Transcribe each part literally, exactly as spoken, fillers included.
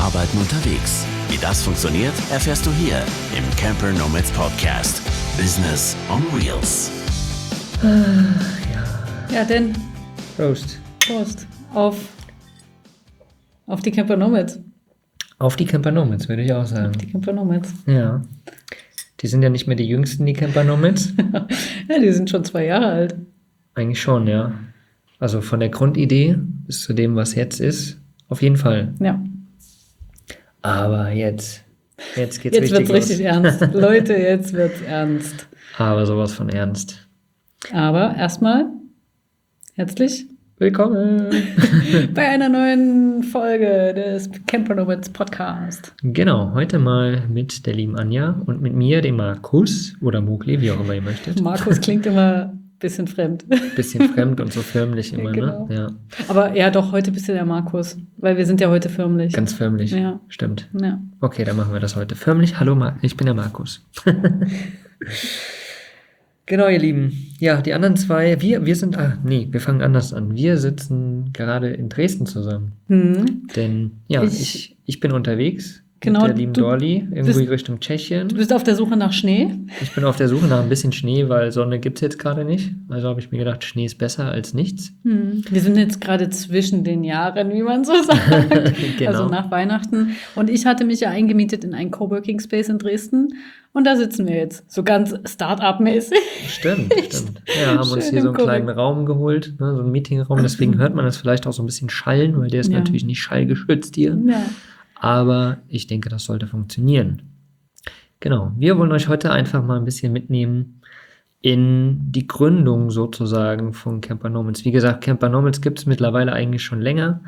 Arbeiten unterwegs. Wie das funktioniert, erfährst du hier im Camper Nomads Podcast. Business on Wheels. Ja, ja denn. Prost. Prost. Auf, auf die Camper Nomads. Auf die Camper Nomads, würde ich auch sagen. Auf die Camper Nomads. Ja. Die sind ja nicht mehr die jüngsten, die Camper Nomads. Ja, die sind schon zwei Jahre alt. Eigentlich schon, ja. Also von der Grundidee bis zu dem, was jetzt ist, auf jeden Fall. Ja. Aber jetzt, jetzt geht's jetzt richtig wird's richtig ernst. Leute, jetzt wird's ernst. Aber sowas von ernst. Aber erstmal herzlich willkommen bei einer neuen Folge des Camper Nomads Podcast. Genau, heute mal mit der lieben Anja und mit mir, dem Markus oder Mugli, wie auch immer ihr möchtet. Markus klingt immer ein bisschen fremd. Bisschen fremd und so förmlich immer, genau. ne? Ja. Aber ja, doch, heute bist du der Markus, weil wir sind ja heute förmlich. Ganz förmlich, ja. Stimmt. Ja. Okay, dann machen wir das heute. Förmlich, hallo, Mar- ich bin der Markus. Genau, ihr Lieben. Ja, die anderen zwei, wir, wir sind, ah, nee, wir fangen anders an. Wir sitzen gerade in Dresden zusammen. Hm. Denn, ja, ich, ich, ich bin unterwegs genau, mit der lieben du Dorli, irgendwie bist, Richtung Tschechien. Du bist auf der Suche nach Schnee? Ich bin auf der Suche nach ein bisschen Schnee, weil Sonne gibt es jetzt gerade nicht. Also habe ich mir gedacht, Schnee ist besser als nichts. Hm. Wir sind jetzt gerade zwischen den Jahren, wie man so sagt. Genau. Also nach Weihnachten. Und ich hatte mich ja eingemietet in einen Coworking Space in Dresden. Und da sitzen wir jetzt, so ganz Start-up-mäßig. Stimmt, stimmt. Ja, haben uns hier so einen kleinen Raum geholt, ne, so einen Meetingraum. Deswegen hört man das vielleicht auch so ein bisschen schallen, weil der ist ja. natürlich nicht schallgeschützt hier. Ja. Aber ich denke, das sollte funktionieren. Genau, wir wollen euch heute einfach mal ein bisschen mitnehmen in die Gründung sozusagen von Camper Nomads. Wie gesagt, Camper Nomads gibt es mittlerweile eigentlich schon länger.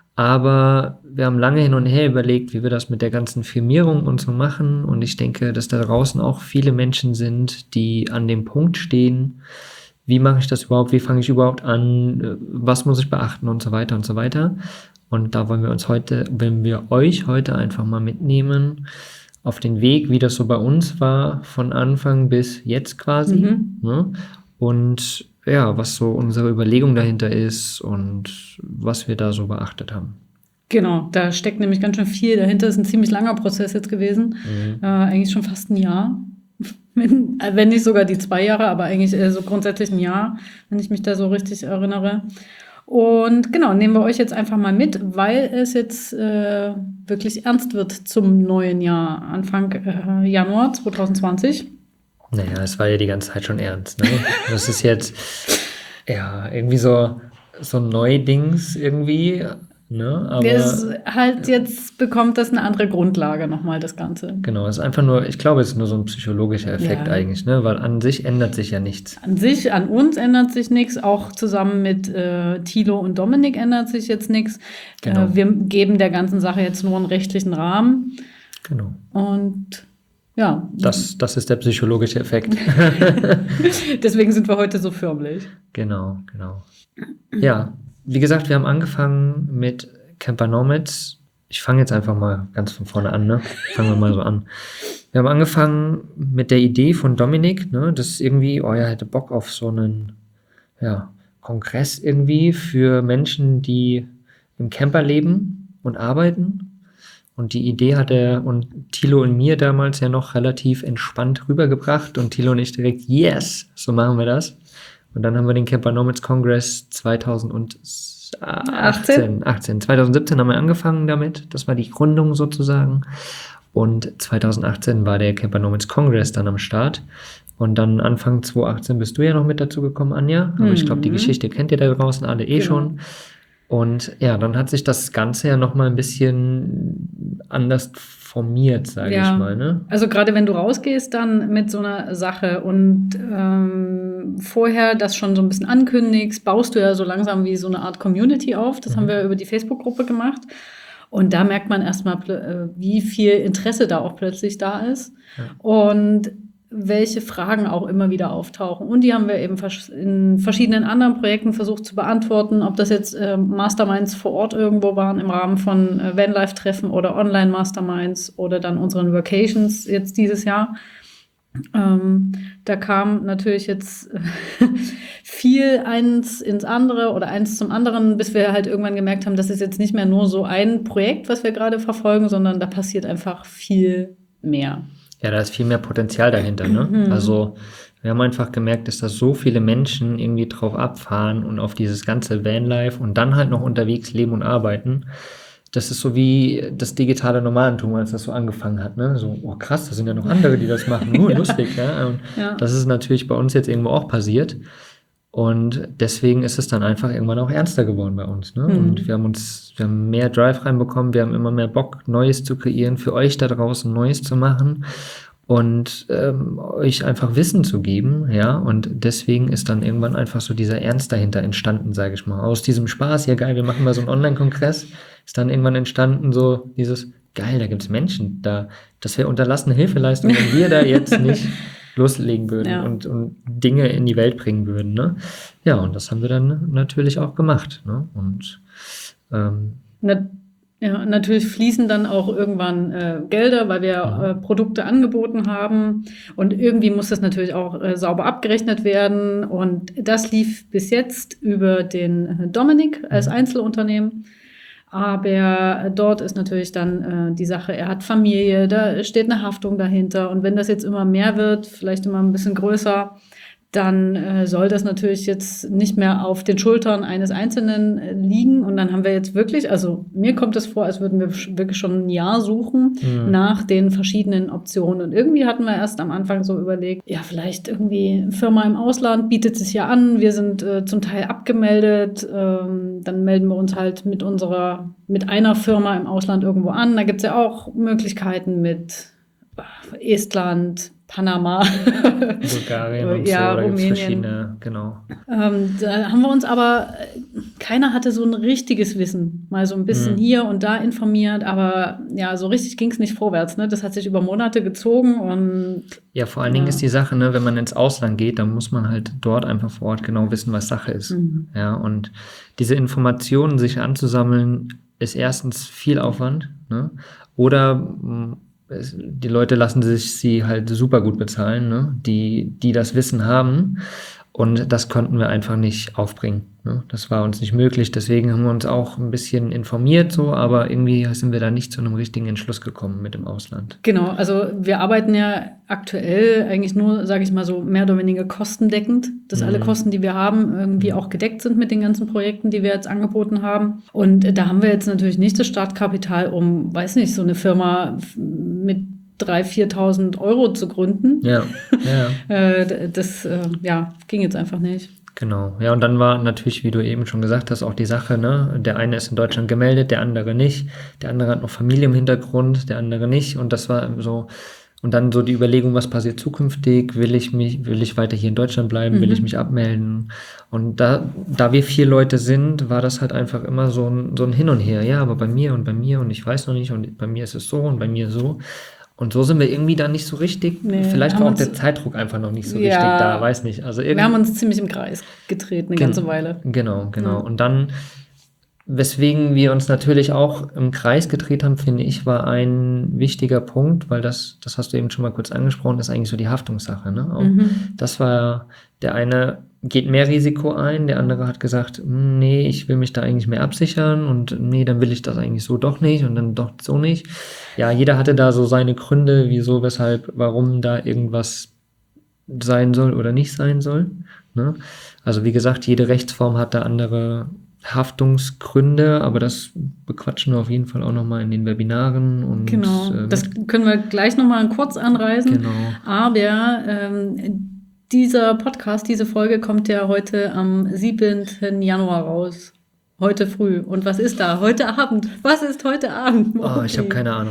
Aber wir haben lange hin und her überlegt, wie wir das mit der ganzen Firmierung und so machen. Und ich denke, dass da draußen auch viele Menschen sind, die an dem Punkt stehen, wie mache ich das überhaupt, wie fange ich überhaupt an, was muss ich beachten und so weiter und so weiter. Und da wollen wir uns heute, wenn wir euch heute einfach mal mitnehmen auf den Weg, wie das so bei uns war, von Anfang bis jetzt quasi. Mhm. Ne? Und ja, was so unsere Überlegung dahinter ist und was wir da so beachtet haben. Genau, da steckt nämlich ganz schön viel dahinter. Das ist ein ziemlich langer Prozess jetzt gewesen. Mhm. Äh, eigentlich schon fast ein Jahr. Wenn, wenn nicht sogar die zwei Jahre, aber eigentlich äh, so grundsätzlich ein Jahr, wenn ich mich da so richtig erinnere. Und genau, nehmen wir euch jetzt einfach mal mit, weil es jetzt äh, wirklich ernst wird zum neuen Jahr, Anfang äh, Januar zwanzig zwanzig. Naja, es war ja die ganze Zeit schon ernst. Ne? Das ist jetzt ja irgendwie so, so ein Neudings irgendwie. Ne? Aber es halt jetzt bekommt das eine andere Grundlage nochmal, das Ganze. Genau, es ist einfach nur, ich glaube, es ist nur so ein psychologischer Effekt ja. eigentlich, ne? Weil an sich ändert sich ja nichts. An sich, an uns ändert sich nichts, auch zusammen mit äh, Thilo und Dominik ändert sich jetzt nichts. Genau. Äh, wir geben der ganzen Sache jetzt nur einen rechtlichen Rahmen. Genau. Und ja. Das, das ist der psychologische Effekt. Deswegen sind wir heute so förmlich. Genau, genau. Ja, wie gesagt, wir haben angefangen mit Camper Nomads. Ich fange jetzt einfach mal ganz von vorne an, ne? Fangen wir mal so an. Wir haben angefangen mit der Idee von Dominik, ne? Das ist irgendwie, oh, er hätte Bock auf so einen, ja, Kongress irgendwie für Menschen, die im Camper leben und arbeiten. Und die Idee hat er und Thilo und mir damals ja noch relativ entspannt rübergebracht und Thilo und ich direkt, yes, so machen wir das. Und dann haben wir den Camper Nomads Congress zweitausendachtzehn, achtzehn, zweitausendsiebzehn haben wir angefangen damit, das war die Gründung sozusagen. Und zweitausendachtzehn war der Camper Nomads Congress dann am Start. Und dann Anfang zweitausendachtzehn bist du ja noch mit dazu gekommen, Anja. Aber mhm. ich glaube, die Geschichte kennt ihr da draußen alle eh genau. schon. Und ja, dann hat sich das Ganze ja nochmal ein bisschen anders formiert, sage ja. ich mal. Ne? Also gerade wenn du rausgehst dann mit so einer Sache und ähm, vorher das schon so ein bisschen ankündigst, baust du ja so langsam wie so eine Art Community auf. Das mhm. haben wir über die Facebook-Gruppe gemacht. Und da merkt man erstmal, wie viel Interesse da auch plötzlich da ist. Ja. Und welche Fragen auch immer wieder auftauchen. Und die haben wir eben in verschiedenen anderen Projekten versucht zu beantworten, ob das jetzt äh, Masterminds vor Ort irgendwo waren im Rahmen von äh, Vanlife-Treffen oder Online-Masterminds oder dann unseren Vacations jetzt dieses Jahr. Ähm, da kam natürlich jetzt viel eins ins andere oder eins zum anderen, bis wir halt irgendwann gemerkt haben, das ist jetzt nicht mehr nur so ein Projekt, was wir gerade verfolgen, sondern da passiert einfach viel mehr. Ja, da ist viel mehr Potenzial dahinter, ne? Mhm. Also wir haben einfach gemerkt, dass da so viele Menschen irgendwie drauf abfahren und auf dieses ganze Vanlife und dann halt noch unterwegs leben und arbeiten. Das ist so wie das digitale Nomadentum, als das so angefangen hat, ne? So, oh krass, da sind ja noch andere, die das machen. Nur ja. lustig, ja? Und ja. Das ist natürlich bei uns jetzt irgendwo auch passiert. Und deswegen ist es dann einfach irgendwann auch ernster geworden bei uns, ne? Mhm. Und wir haben uns, wir haben mehr Drive reinbekommen, wir haben immer mehr Bock, Neues zu kreieren, für euch da draußen Neues zu machen und ähm, euch einfach Wissen zu geben, ja, und deswegen ist dann irgendwann einfach so dieser Ernst dahinter entstanden, sage ich mal. Aus diesem Spaß, ja geil, wir machen mal so einen Online-Kongress, ist dann irgendwann entstanden so dieses, geil, da gibt es Menschen, da, das wäre unterlassene Hilfeleistung, wenn wir da jetzt nicht loslegen würden ja. und, und Dinge in die Welt bringen würden, ne? Ja, und das haben wir dann natürlich auch gemacht, ne? Und ähm, Na, ja, natürlich fließen dann auch irgendwann äh, Gelder, weil wir äh, Produkte angeboten haben und irgendwie muss das natürlich auch äh, sauber abgerechnet werden und das lief bis jetzt über den Dominik als Einzelunternehmen. Aber dort ist natürlich dann äh, die Sache, er hat Familie, da steht eine Haftung dahinter. Und wenn das jetzt immer mehr wird, vielleicht immer ein bisschen größer, dann äh, soll das natürlich jetzt nicht mehr auf den Schultern eines Einzelnen äh, liegen. Und dann haben wir jetzt wirklich, also mir kommt es vor, als würden wir wirklich schon ein Jahr suchen mhm. nach den verschiedenen Optionen. Und irgendwie hatten wir erst am Anfang so überlegt, ja, vielleicht irgendwie eine Firma im Ausland bietet sich ja an. Wir sind äh, zum Teil abgemeldet. Ähm, dann melden wir uns halt mit unserer, mit einer Firma im Ausland irgendwo an. Da gibt es ja auch Möglichkeiten mit Estland, Panama, Bulgarien und ja, so, da gibt es Rumänien. verschiedene, genau. Ähm, da haben wir uns aber, keiner hatte so ein richtiges Wissen, mal so ein bisschen mhm. hier und da informiert, aber ja, so richtig ging es nicht vorwärts, ne? Das hat sich über Monate gezogen und ja, vor allen ja. Dingen ist die Sache, ne, wenn man ins Ausland geht, dann muss man halt dort einfach vor Ort genau wissen, was Sache ist. Mhm. Ja, und diese Informationen sich anzusammeln, ist erstens viel Aufwand, ne? Oder die Leute lassen sich sie halt super gut bezahlen, ne? die, die das Wissen haben und das konnten wir einfach nicht aufbringen. Ne? Das war uns nicht möglich, deswegen haben wir uns auch ein bisschen informiert, so, aber irgendwie sind wir da nicht zu einem richtigen Entschluss gekommen mit dem Ausland. Genau, also wir arbeiten ja aktuell eigentlich nur, sage ich mal so, mehr oder weniger kostendeckend, dass mhm. alle Kosten, die wir haben, irgendwie auch gedeckt sind mit den ganzen Projekten, die wir jetzt angeboten haben. Und da haben wir jetzt natürlich nicht das Startkapital, um, weiß nicht, so eine Firma mit dreitausend, viertausend Euro zu gründen. Ja, ja. das äh, ja, ging jetzt einfach nicht. Genau, ja, und dann war natürlich, wie du eben schon gesagt hast, auch die Sache, ne, der eine ist in Deutschland gemeldet, der andere nicht, der andere hat noch Familie im Hintergrund, der andere nicht und das war so, und dann so die Überlegung, was passiert zukünftig, will ich mich, will ich weiter hier in Deutschland bleiben, mhm. will ich mich abmelden und da, da wir vier Leute sind, war das halt einfach immer so ein, so ein Hin und Her, ja, aber bei mir und bei mir und ich weiß noch nicht und bei mir ist es so und bei mir so. Und so sind wir irgendwie da nicht so richtig, nee, vielleicht war auch der Zeitdruck einfach noch nicht so ja, richtig da, weiß nicht. Also wir haben uns ziemlich im Kreis getreten, eine gen- ganze Weile. Genau, genau. Ja. Und dann, weswegen wir uns natürlich auch im Kreis gedreht haben, finde ich, war ein wichtiger Punkt, weil das, das hast du eben schon mal kurz angesprochen, ist eigentlich so die Haftungssache. Ne? Auch mhm. Das war, der eine geht mehr Risiko ein, der andere hat gesagt, nee, ich will mich da eigentlich mehr absichern und nee, dann will ich das eigentlich so doch nicht und dann doch so nicht. Ja, jeder hatte da so seine Gründe, wieso, weshalb, warum da irgendwas sein soll oder nicht sein soll. Ne? Also wie gesagt, jede Rechtsform hat da andere Haftungsgründe, aber das bequatschen wir auf jeden Fall auch nochmal in den Webinaren. Und, genau, äh, das können wir gleich nochmal kurz anreißen. Genau. Aber ähm, dieser Podcast, diese Folge kommt ja heute am siebten Januar raus. Heute früh. Und was ist da? Heute Abend. Was ist heute Abend? Okay. Oh, ich habe keine Ahnung.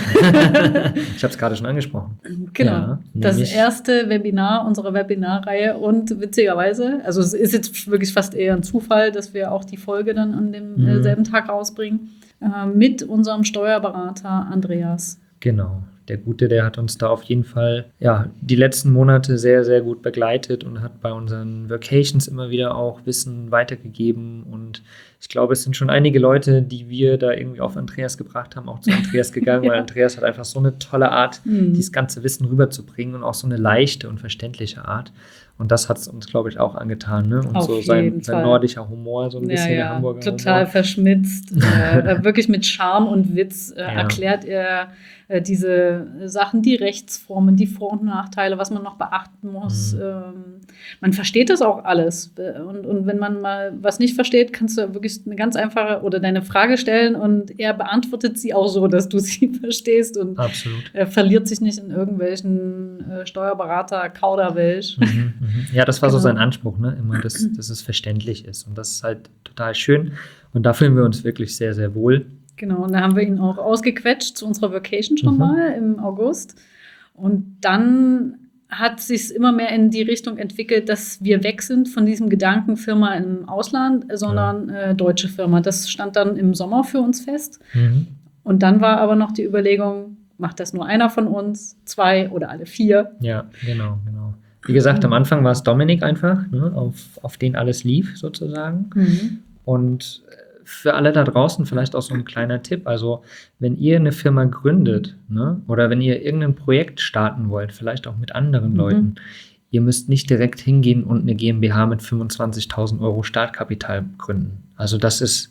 Ich habe es gerade schon angesprochen. Genau. Ja, das erste Webinar unserer Webinarreihe. Und witzigerweise, also es ist jetzt wirklich fast eher ein Zufall, dass wir auch die Folge dann an demselben mhm. Tag rausbringen, äh, mit unserem Steuerberater Andreas. Genau. Der Gute, der hat uns da auf jeden Fall ja die letzten Monate sehr, sehr gut begleitet und hat bei unseren Vacations immer wieder auch Wissen weitergegeben. Und ich glaube, es sind schon einige Leute, die wir da irgendwie auf Andreas gebracht haben, auch zu Andreas gegangen, ja. weil Andreas hat einfach so eine tolle Art, mhm. dieses ganze Wissen rüberzubringen und auch so eine leichte und verständliche Art. Und das hat es uns, glaube ich, auch angetan. Ne? Und Auf so sein, jeden sein Fall. nordischer Humor, so ein bisschen Ja, der ja, Hamburger total Humor. verschmitzt. äh, wirklich mit Charme und Witz äh, Ja. erklärt er äh, diese Sachen, die Rechtsformen, die Vor- und Nachteile, was man noch beachten muss. Mhm. Ähm, man versteht das auch alles. Und, und wenn man mal was nicht versteht, kannst du wirklich eine ganz einfache oder deine Frage stellen und er beantwortet sie auch so, dass du sie verstehst und Absolut. er verliert sich nicht in irgendwelchen äh, Steuerberater-Kauderwelsch. Mhm, mhm. Ja, das war so Genau. sein Anspruch, ne? Immer, dass, dass es verständlich ist. Und das ist halt total schön. Und da fühlen wir uns wirklich sehr, sehr wohl. Genau, und da haben wir ihn auch ausgequetscht zu unserer Vacation schon Mhm. mal im August. Und dann hat sich immer mehr in die Richtung entwickelt, dass wir weg sind von diesem Gedanken Firma im Ausland, sondern äh, deutsche Firma. Das stand dann im Sommer für uns fest. Mhm. Und dann war aber noch die Überlegung, macht das nur einer von uns, zwei oder alle vier? Ja, genau, genau. Wie gesagt, am Anfang war es Dominik einfach, ne? auf, auf den alles lief sozusagen. Mhm. Und für alle da draußen vielleicht auch so ein kleiner Tipp. Also wenn ihr eine Firma gründet, ne, oder wenn ihr irgendein Projekt starten wollt, vielleicht auch mit anderen Mhm. Leuten, ihr müsst nicht direkt hingehen und eine GmbH mit fünfundzwanzigtausend Euro Startkapital gründen. Also das ist,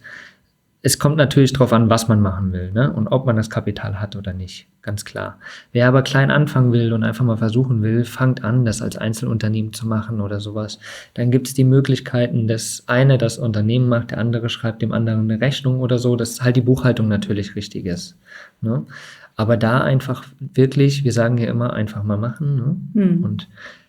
es kommt natürlich darauf an, was man machen will, ne, und ob man das Kapital hat oder nicht, ganz klar. Wer aber klein anfangen will und einfach mal versuchen will, fangt an, das als Einzelunternehmen zu machen oder sowas. Dann gibt es die Möglichkeiten, dass eine das Unternehmen macht, der andere schreibt dem anderen eine Rechnung oder so, dass halt die Buchhaltung natürlich richtig ist. Ne? Aber da einfach wirklich, wir sagen ja immer, einfach mal machen. Ne? Mhm. Und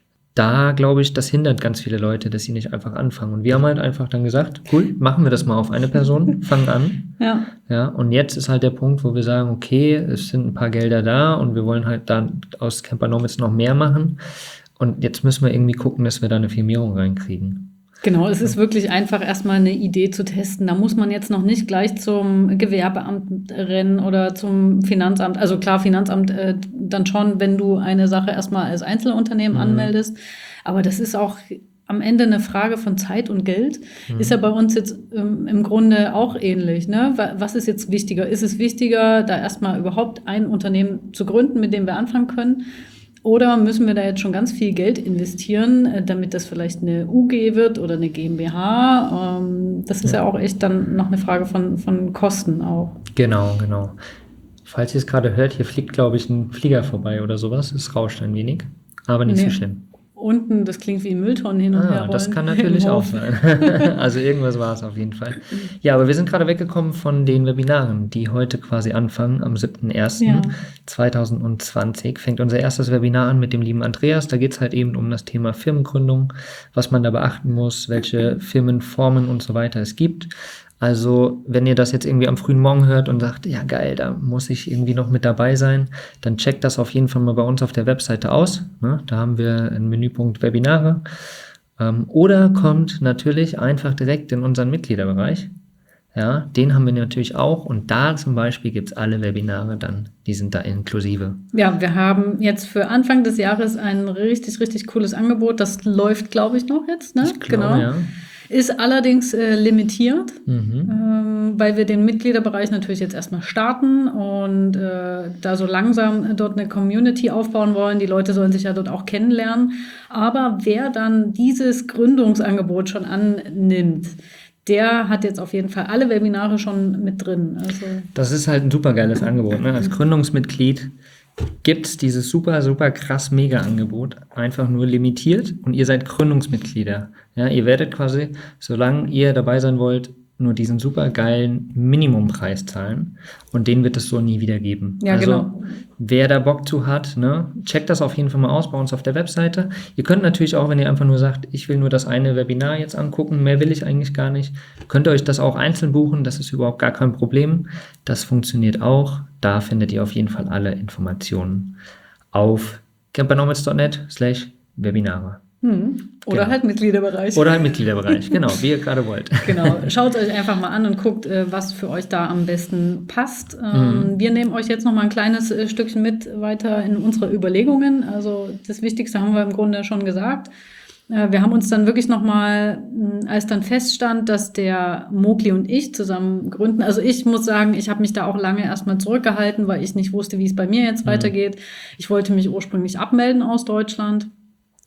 da, glaube ich, das hindert ganz viele Leute, dass sie nicht einfach anfangen. Und wir haben halt einfach dann gesagt, cool, machen wir das mal auf eine Person, fangen an. Ja. Ja, und jetzt ist halt der Punkt, wo wir sagen, okay, es sind ein paar Gelder da und wir wollen halt dann aus Campernomics noch mehr machen. Und jetzt müssen wir irgendwie gucken, dass wir da eine Firmierung reinkriegen. Genau, es ist wirklich einfach erstmal eine Idee zu testen. Da muss man jetzt noch nicht gleich zum Gewerbeamt rennen oder zum Finanzamt. Also klar, Finanzamt äh, dann schon, wenn du eine Sache erstmal als Einzelunternehmen Mhm. anmeldest. Aber das ist auch am Ende eine Frage von Zeit und Geld. Mhm. Ist ja bei uns jetzt ähm, im Grunde auch ähnlich. Ne? Wa- Was ist jetzt wichtiger? Ist es wichtiger, da erstmal überhaupt ein Unternehmen zu gründen, mit dem wir anfangen können? Oder müssen wir da jetzt schon ganz viel Geld investieren, äh, damit das vielleicht eine U G wird oder eine GmbH? Ähm, das ist ja. Ja. auch echt dann noch eine Frage von, von Kosten auch. Genau, genau. Falls ihr es gerade hört, hier fliegt, glaube ich, ein Flieger vorbei oder sowas. Es rauscht ein wenig, aber nicht Nee. so schlimm. Unten, das klingt wie Mülltonnen hin und her Ah, rollen. das kann natürlich im auch Hof. sein. Also irgendwas war es auf jeden Fall. Ja, aber wir sind gerade weggekommen von den Webinaren, die heute quasi anfangen. Am siebten ersten Ja. zweitausendzwanzig fängt unser erstes Webinar an mit dem lieben Andreas. Da geht es halt eben um das Thema Firmengründung, was man da beachten muss, welche Firmenformen und so weiter es gibt. Also, wenn ihr das jetzt irgendwie am frühen Morgen hört und sagt, ja geil, da muss ich irgendwie noch mit dabei sein, dann checkt das auf jeden Fall mal bei uns auf der Webseite aus. Ne? Da haben wir einen Menüpunkt Webinare. Ähm, oder kommt natürlich einfach direkt in unseren Mitgliederbereich. Ja, den haben wir natürlich auch. Und da zum Beispiel gibt es alle Webinare dann, die sind da inklusive. Ja, wir haben jetzt für Anfang des Jahres ein richtig, richtig cooles Angebot. Das läuft, glaube ich, noch jetzt. Ne? Ich glaube, ja. Ist allerdings äh, limitiert, Mhm. ähm, weil wir den Mitgliederbereich natürlich jetzt erstmal starten und äh, da so langsam äh, dort eine Community aufbauen wollen. Die Leute sollen sich ja dort auch kennenlernen. Aber wer dann dieses Gründungsangebot schon annimmt, der hat jetzt auf jeden Fall alle Webinare schon mit drin. Also, Das ist halt ein super geiles Angebot. Ne? Als Gründungsmitglied gibt es dieses super, super krass Mega-Angebot, einfach nur limitiert und ihr seid Gründungsmitglieder. Ja, ihr werdet quasi, solange ihr dabei sein wollt, nur diesen super geilen Minimumpreis zahlen und den wird es so nie wieder geben. Ja, also, genau. Wer da Bock zu hat, ne, checkt das auf jeden Fall mal aus bei uns auf der Webseite. Ihr könnt natürlich auch, wenn ihr einfach nur sagt, ich will nur das eine Webinar jetzt angucken, mehr will ich eigentlich gar nicht, könnt ihr euch das auch einzeln buchen, das ist überhaupt gar kein Problem. Das funktioniert auch. Da findet ihr auf jeden Fall alle Informationen auf campernomads.net slash Webinare. hm. Oder Genau. halt Mitgliederbereich. Oder halt Mitgliederbereich, genau, wie ihr gerade wollt. Genau, schaut euch einfach mal an und guckt, äh, was für euch da am besten passt. Ähm, Mhm. Wir nehmen euch jetzt noch mal ein kleines äh, Stückchen mit weiter in unsere Überlegungen. Also das Wichtigste haben wir im Grunde schon gesagt. Äh, Wir haben uns dann wirklich noch mal, mh, als dann feststand, dass der Mogli und ich zusammen gründen. Also ich muss sagen, ich habe mich da auch lange erstmal zurückgehalten, weil ich nicht wusste, wie es bei mir jetzt Mhm. weitergeht. Ich wollte mich ursprünglich abmelden aus Deutschland.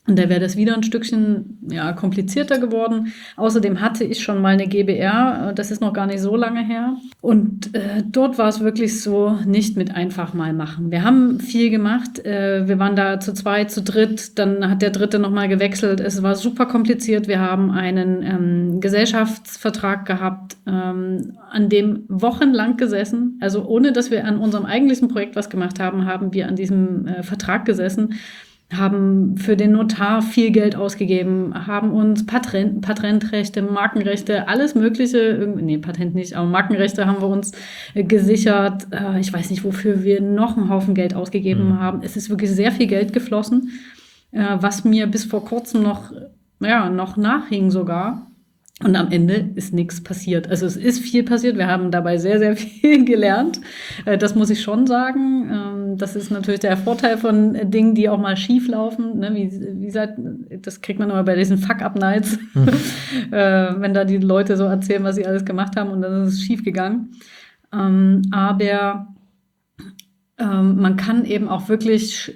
Und da wäre das wieder ein Stückchen ja, komplizierter geworden. Außerdem hatte ich schon mal eine G b R, das ist noch gar nicht so lange her. Und äh, dort war es wirklich so, nicht mit einfach mal machen. Wir haben viel gemacht, äh, wir waren da zu zweit, zu dritt, dann hat der Dritte nochmal gewechselt. Es war super kompliziert. Wir haben einen ähm, Gesellschaftsvertrag gehabt, ähm, an dem wochenlang gesessen. Also ohne, dass wir an unserem eigentlichen Projekt was gemacht haben, haben wir an diesem äh, Vertrag gesessen, haben für den Notar viel Geld ausgegeben, haben uns Patent, Patentrechte, Markenrechte, alles Mögliche, nee, Patent nicht, aber Markenrechte haben wir uns äh, gesichert. Äh, ich weiß nicht, wofür wir noch einen Haufen Geld ausgegeben mhm. haben. Es ist wirklich sehr viel Geld geflossen, äh, was mir bis vor kurzem noch, ja, noch nachhing sogar. Und am Ende ist nichts passiert. Also es ist viel passiert. Wir haben dabei sehr, sehr viel gelernt. Das muss ich schon sagen. Das ist natürlich der Vorteil von Dingen, die auch mal schief laufen. Wie, wie gesagt, das kriegt man immer bei diesen Fuck-Up-Nights, mhm. wenn da die Leute so erzählen, was sie alles gemacht haben und dann ist es schief gegangen. Aber man kann eben auch wirklich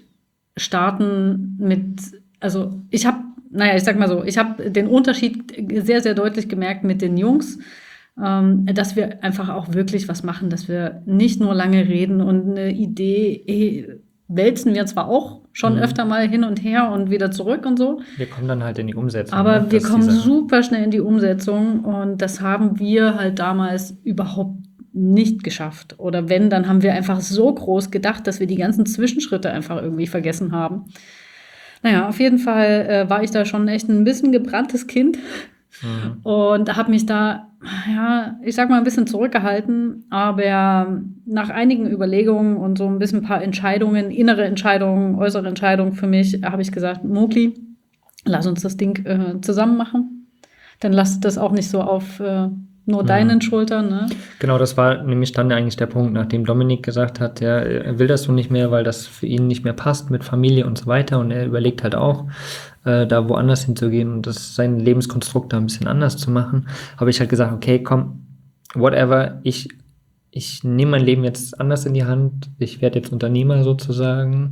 starten mit, also ich habe Naja, ich sag mal so, ich habe den Unterschied sehr, sehr deutlich gemerkt mit den Jungs, ähm, dass wir einfach auch wirklich was machen, dass wir nicht nur lange reden und eine Idee eh, wälzen wir zwar auch schon mhm. öfter mal hin und her und wieder zurück und so. Wir kommen dann halt in die Umsetzung. Aber ne? wir kommen super schnell in die Umsetzung und das haben wir halt damals überhaupt nicht geschafft. Oder wenn, dann haben wir einfach so groß gedacht, dass wir die ganzen Zwischenschritte einfach irgendwie vergessen haben. Naja, auf jeden Fall äh, war ich da schon echt ein bisschen gebranntes Kind mhm. und habe mich da, ja, ich sag mal, ein bisschen zurückgehalten. Aber nach einigen Überlegungen und so ein bisschen ein paar Entscheidungen, innere Entscheidungen, äußere Entscheidungen für mich, habe ich gesagt, Mogli, lass uns das Ding äh, zusammen machen. Dann lass das auch nicht so auf äh, nur deinen mhm. Schultern, ne? Genau, das war nämlich dann eigentlich der Punkt, nachdem Dominik gesagt hat, ja, er will das so nicht mehr, weil das für ihn nicht mehr passt mit Familie und so weiter und er überlegt halt auch, äh, da woanders hinzugehen und das sein Lebenskonstrukt da ein bisschen anders zu machen, habe ich halt gesagt, okay, komm, whatever, ich, ich nehme mein Leben jetzt anders in die Hand, ich werde jetzt Unternehmer sozusagen,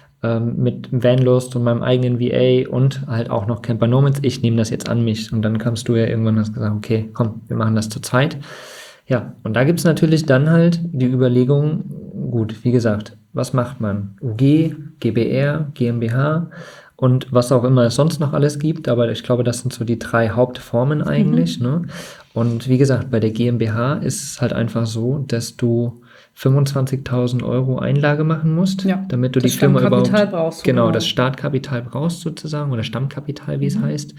mit Vanlust und meinem eigenen V A und halt auch noch Camper Nomads. Ich nehme das jetzt an mich. Und dann kamst du ja irgendwann und hast gesagt, okay, komm, wir machen das zu zweit. Ja, und da gibt es natürlich dann halt die Überlegung, gut, wie gesagt, was macht man? U G, G b R, GmbH und was auch immer es sonst noch alles gibt. Aber ich glaube, das sind so die drei Hauptformen eigentlich. Mhm. Ne? Und wie gesagt, bei der GmbH ist es halt einfach so, dass du fünfundzwanzigtausend Euro Einlage machen musst, ja, damit du die Firma überhaupt, brauchst du, genau, genau, das Startkapital brauchst sozusagen oder Stammkapital, wie mhm. es heißt,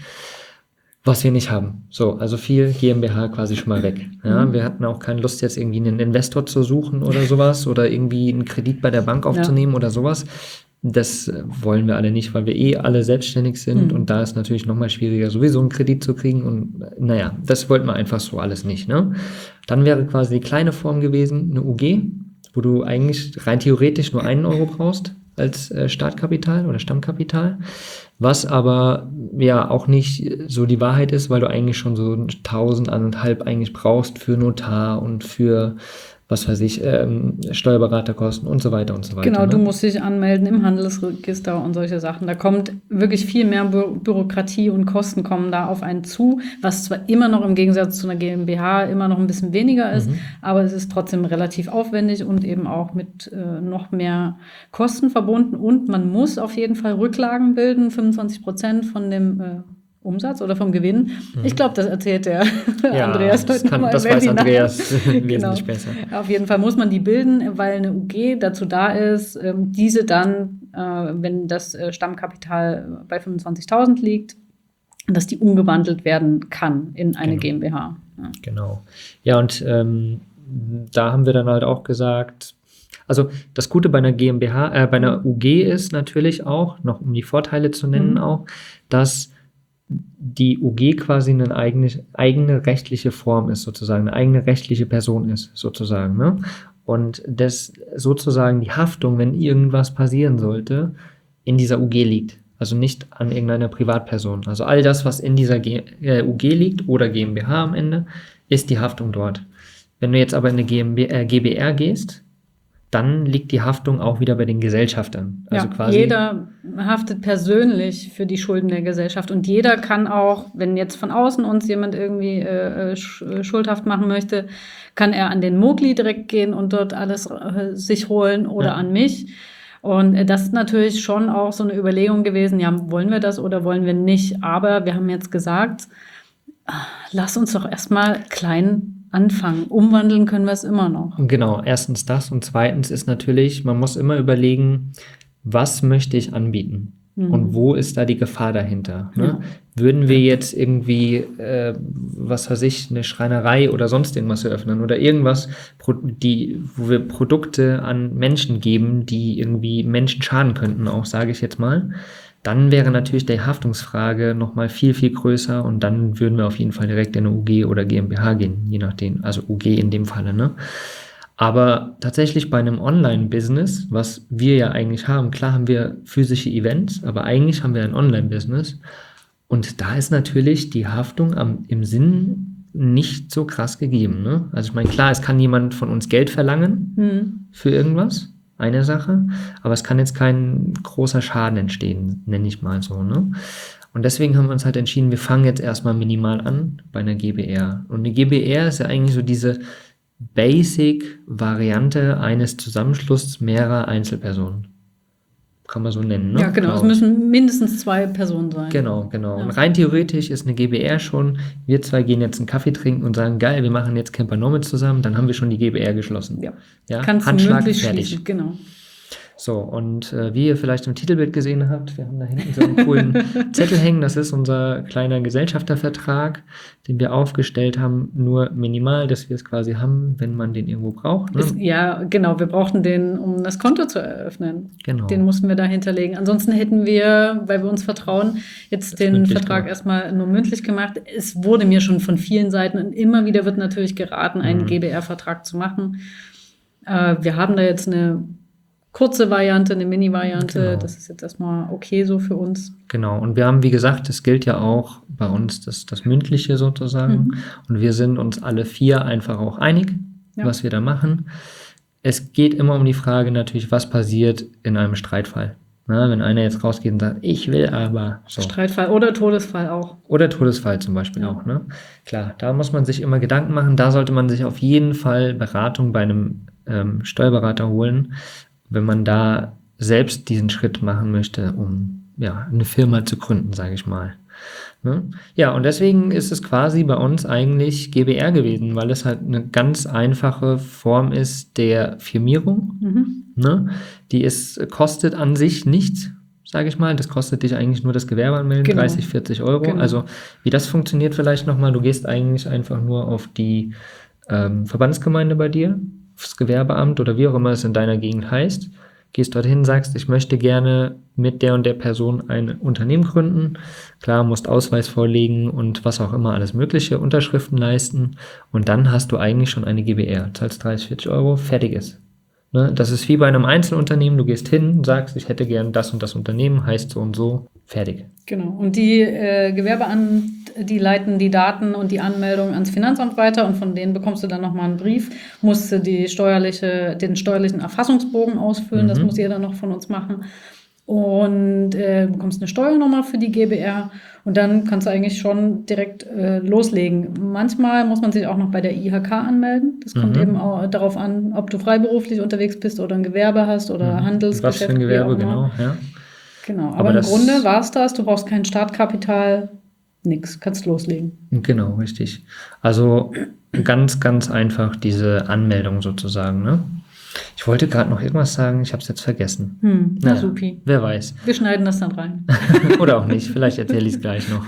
was wir nicht haben. So, also viel GmbH quasi schon mal weg. Ja, mhm. Wir hatten auch keine Lust, jetzt irgendwie einen Investor zu suchen oder sowas oder irgendwie einen Kredit bei der Bank aufzunehmen ja. oder sowas. Das wollen wir alle nicht, weil wir eh alle selbstständig sind mhm. und da ist natürlich nochmal schwieriger, sowieso einen Kredit zu kriegen und naja, das wollten wir einfach so alles nicht. Ne? Dann wäre quasi die kleine Form gewesen, eine U G, wo du eigentlich rein theoretisch nur einen Euro brauchst als äh, Startkapital oder Stammkapital, was aber ja auch nicht so die Wahrheit ist, weil du eigentlich schon so tausend, anderthalb eigentlich brauchst für Notar und für was weiß ich, ähm, Steuerberaterkosten und so weiter und so weiter. Genau, ne? Du musst dich anmelden im Handelsregister und solche Sachen. Da kommt wirklich viel mehr Bü- Bürokratie und Kosten kommen da auf einen zu, was zwar immer noch im Gegensatz zu einer GmbH immer noch ein bisschen weniger ist, mhm. aber es ist trotzdem relativ aufwendig und eben auch mit äh, noch mehr Kosten verbunden und man muss auf jeden Fall Rücklagen bilden, fünfundzwanzig Prozent von dem äh, Umsatz oder vom Gewinn. Mhm. Ich glaube, das erzählt der ja, Andreas das, kann, das weiß Andreas wesentlich genau. besser. Auf jeden Fall muss man die bilden, weil eine U G dazu da ist, ähm, diese dann, äh, wenn das äh, Stammkapital bei fünfundzwanzigtausend liegt, dass die umgewandelt werden kann in eine genau. GmbH. Ja. Genau. Ja, und ähm, da haben wir dann halt auch gesagt, also das Gute bei einer GmbH, äh, bei einer U G ist natürlich auch, noch um die Vorteile zu nennen mhm. auch, dass die U G quasi eine eigene, eigene rechtliche Form ist, sozusagen, eine eigene rechtliche Person ist, sozusagen. Ne? Und das sozusagen die Haftung, wenn irgendwas passieren sollte, in dieser U G liegt. Also nicht an irgendeiner Privatperson. Also all das, was in dieser G- äh, U G liegt oder GmbH am Ende, ist die Haftung dort. Wenn du jetzt aber in eine G M B, äh, G b R gehst, dann liegt die Haftung auch wieder bei den Gesellschaftern. Also ja, quasi jeder haftet persönlich für die Schulden der Gesellschaft und jeder kann auch, wenn jetzt von außen uns jemand irgendwie äh, sch- schuldhaft machen möchte, kann er an den Mogli direkt gehen und dort alles äh, sich holen oder Ja. an mich. Und äh, das ist natürlich schon auch so eine Überlegung gewesen, ja, wollen wir das oder wollen wir nicht? Aber wir haben jetzt gesagt, ah, lass uns doch erstmal klein anfangen. Umwandeln können wir es immer noch. Genau, erstens das und zweitens ist natürlich, man muss immer überlegen, was möchte ich anbieten Mhm. und wo ist da die Gefahr dahinter. Ne? Ja. Würden wir jetzt irgendwie, äh, was weiß ich, eine Schreinerei oder sonst irgendwas eröffnen oder irgendwas, pro- die, wo wir Produkte an Menschen geben, die irgendwie Menschen schaden könnten, auch sage ich jetzt mal, dann wäre natürlich die Haftungsfrage nochmal viel, viel größer und dann würden wir auf jeden Fall direkt in eine U G oder GmbH gehen, je nachdem, also U G in dem Falle, ne? Aber tatsächlich bei einem Online-Business, was wir ja eigentlich haben, klar haben wir physische Events, aber eigentlich haben wir ein Online-Business und da ist natürlich die Haftung am, im Sinn nicht so krass gegeben, ne? Also ich meine, klar, es kann jemand von uns Geld verlangen Mhm. für irgendwas, eine Sache, aber es kann jetzt kein großer Schaden entstehen, nenne ich mal so, ne? Und deswegen haben wir uns halt entschieden, wir fangen jetzt erstmal minimal an bei einer GbR. Und eine GbR ist ja eigentlich so diese Basic-Variante eines Zusammenschlusses mehrerer Einzelpersonen. Kann man so nennen, ne? Ja, genau. Es Glaub ich. müssen mindestens zwei Personen sein. Genau, genau. Ja. Und rein theoretisch ist eine GbR schon, wir zwei gehen jetzt einen Kaffee trinken und sagen, geil, wir machen jetzt Camper Nomads zusammen, dann haben wir schon die GbR geschlossen. Ja. Ja? Kannst du Handschlag, mündlich fertig. schließen, genau. So, und äh, wie ihr vielleicht im Titelbild gesehen habt, wir haben da hinten so einen coolen Zettel hängen. Das ist unser kleiner Gesellschaftervertrag, den wir aufgestellt haben, nur minimal, dass wir es quasi haben, wenn man den irgendwo braucht. Ne? Ist, ja, genau. Wir brauchten den, um das Konto zu eröffnen. Genau. Den mussten wir da hinterlegen. Ansonsten hätten wir, weil wir uns vertrauen, jetzt Das den mündlich Vertrag gemacht. erstmal nur mündlich gemacht. Es wurde mir schon von vielen Seiten und immer wieder wird natürlich geraten, einen Mhm. GbR-Vertrag zu machen. Äh, wir haben da jetzt eine kurze Variante, eine Mini-Variante. Genau. Das ist jetzt erstmal okay so für uns. Genau, und wir haben, wie gesagt, das gilt ja auch bei uns, das, das Mündliche sozusagen. Mhm. Und wir sind uns alle vier einfach auch einig, Ja. was wir da machen. Es geht immer um die Frage natürlich, was passiert in einem Streitfall. Na, wenn einer jetzt rausgeht und sagt, ich will aber so. Streitfall oder Todesfall auch. Oder Todesfall zum Beispiel Ja. auch. Ne? Klar, da muss man sich immer Gedanken machen. Da sollte man sich auf jeden Fall Beratung bei einem ähm, Steuerberater holen, wenn man da selbst diesen Schritt machen möchte, um ja, eine Firma zu gründen, sage ich mal. Ne? Ja, und deswegen ist es quasi bei uns eigentlich GbR gewesen, weil es halt eine ganz einfache Form ist der Firmierung. Mhm. Ne? Die ist, kostet an sich nichts, sage ich mal. Das kostet dich eigentlich nur das Gewerbe anmelden, Genau. dreißig, vierzig Euro. Genau. Also wie das funktioniert vielleicht nochmal, du gehst eigentlich einfach nur auf die ähm, Verbandsgemeinde bei dir, aufs Gewerbeamt oder wie auch immer es in deiner Gegend heißt, gehst dorthin, sagst, ich möchte gerne mit der und der Person ein Unternehmen gründen. Klar, musst Ausweis vorlegen und was auch immer, alles mögliche, Unterschriften leisten und dann hast du eigentlich schon eine GbR. Zahlst dreißig, vierzig Euro, fertig ist. Ne? Das ist wie bei einem Einzelunternehmen, du gehst hin, sagst, ich hätte gern das und das Unternehmen, heißt so und so, fertig. Genau. Und die äh, Gewerbeamt, die leiten die Daten und die Anmeldung ans Finanzamt weiter und von denen bekommst du dann nochmal einen Brief, musst du die steuerliche, den steuerlichen Erfassungsbogen ausfüllen, Mhm. das muss jeder noch von uns machen. Und äh, bekommst eine Steuernummer für die GbR und dann kannst du eigentlich schon direkt äh, loslegen. Manchmal muss man sich auch noch bei der I H K anmelden. Das kommt Mhm. eben auch darauf an, ob du freiberuflich unterwegs bist oder ein Gewerbe hast oder Mhm. Handelsgeschäft. Was für ein wie Gewerbe, auch immer. genau. Ja. Genau, aber, Aber im das- Grunde war es das. Du brauchst kein Startkapital, nix, kannst loslegen. Genau, richtig. Also ganz, ganz einfach diese Anmeldung sozusagen. Ne? Ich wollte gerade noch irgendwas sagen, ich habe es jetzt vergessen. Hm, na Naja, supi. wer weiß. Wir schneiden das dann rein. Oder auch nicht, vielleicht erzähle ich es gleich noch.